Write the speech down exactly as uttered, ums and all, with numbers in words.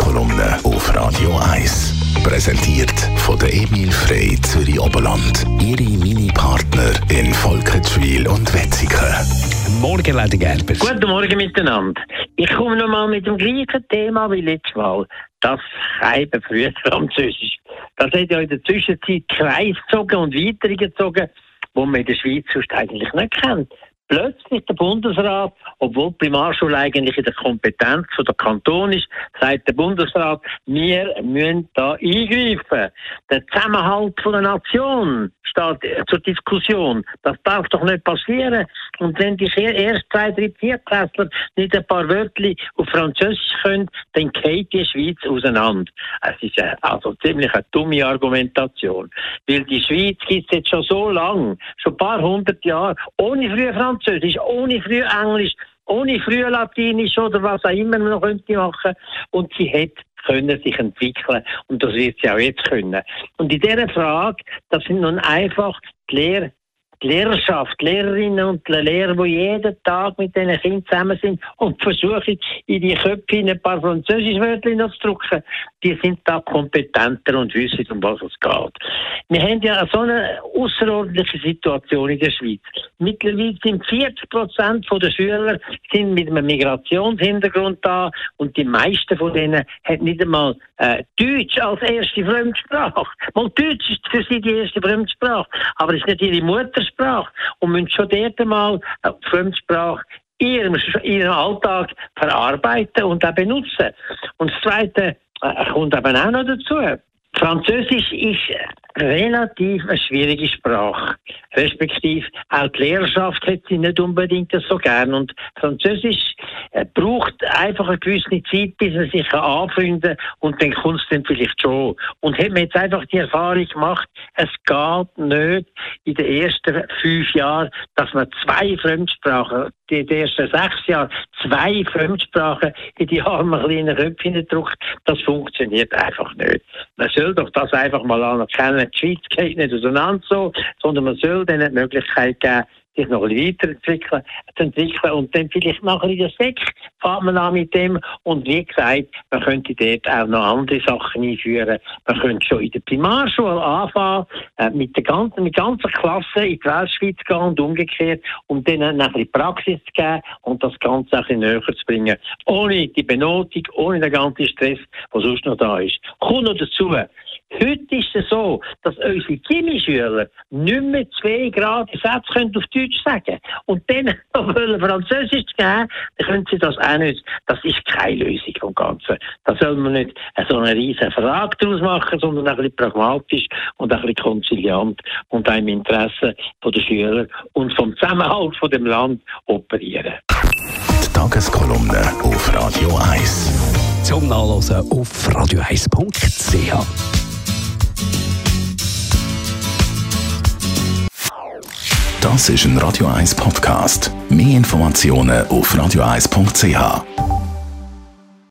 Tageskolumne auf Radio eins. Präsentiert von der Emil Frey Zürich Oberland. Ihre Mini-Partner in Volkenswil und Wetzikon. Morgen, Leute Gerber. Guten Morgen miteinander. Ich komme nochmal mit dem gleichen Thema wie letztes Mal. Das Schreiben früher Französisch. Das hat ja in der Zwischenzeit Kreis gezogen und weitergezogen, wo man in der Schweiz sonst eigentlich nicht kennt. Plötzlich der Bundesrat, obwohl die Primarschule eigentlich in der Kompetenz von der Kanton ist, sagt der Bundesrat, wir müssen da eingreifen. Der Zusammenhalt von der Nation steht zur Diskussion. Das darf doch nicht passieren. Und wenn die erst zwei, drei, Viertklässler nicht ein paar Wörter auf Französisch können, dann geht die Schweiz auseinander. Es ist also ziemlich eine dumme Argumentation. Weil die Schweiz gibt es jetzt schon so lange, schon ein paar hundert Jahre, ohne früher Französisch, ohne früher Englisch, ohne früher Latinisch oder was auch immer man noch könnte machen. Und sie hat können sich entwickeln. Und das wird sie auch jetzt können. Und in dieser Frage, das sind nun einfach die Lehr Die Lehrerschaft, die Lehrerinnen und die Lehrer, die jeden Tag mit diesen Kindern zusammen sind und versuchen, in die Köpfe ein paar französische Wörter noch zu drücken, die sind da kompetenter und wissen, um was es geht. Wir haben ja so eine außerordentliche Situation in der Schweiz. Mittlerweile sind vierzig Prozent der Schüler sind mit einem Migrationshintergrund da und die meisten von denen haben nicht einmal äh, Deutsch als erste Fremdsprache. Mal Deutsch ist für sie die erste Fremdsprache, aber es ist nicht ihre Muttersprache und müssen schon dort einmal äh, die Fremdsprache in ihrem, in ihrem Alltag verarbeiten und auch benutzen. Und das Zweite äh, kommt eben auch noch dazu. Französisch ist relativ eine schwierige Sprache. Respektive auch die Lehrerschaft hat sie nicht unbedingt so gern. Und Französisch äh, braucht einfach eine gewisse Zeit, bis man sich anfreunden kann und dann kommt es dann vielleicht schon. Und hat man jetzt einfach die Erfahrung gemacht, es geht nicht in den ersten fünf Jahren, dass man zwei Fremdsprachen, in den ersten sechs Jahren, zwei Fremdsprachen in die armen kleinen Köpfe drückt. Das funktioniert einfach nicht. Man soll doch das einfach mal anerkennen. Die Schweiz geht nicht auseinander so, sondern man soll denen die Möglichkeit geben, sich noch ein bisschen weiterzuentwickeln, zu entwickeln und dann vielleicht nachher in der Sek fährt man an mit dem und wie gesagt, man könnte dort auch noch andere Sachen einführen. Man könnte schon in der Primarschule anfangen, äh, mit der ganzen, mit ganzer Klasse in die Weltschweiz gehen und umgekehrt, um denen ein bisschen Praxis zu geben und das Ganze ein bisschen näher zu bringen. Ohne die Benotung, ohne den ganzen Stress, der sonst noch da ist. Kommt noch dazu, heute ist es so, dass unsere Chemieschüler nicht mehr zwei gerade Sätze können auf Deutsch sagen und dann noch Französisch geben, dann können sie das auch nicht. Das ist keine Lösung vom Ganzen. Da soll man nicht so eine riesen Frage daraus machen, sondern ein bisschen pragmatisch und ein bisschen konziliant und auch im Interesse der Schüler und vom Zusammenhalt von dem Land operieren. Die Tageskolumne auf Radio eins. Zum Nachlesen auf radio eins punkt c h. Das ist ein Radio eins Podcast. Mehr Informationen auf radio eins punkt c h.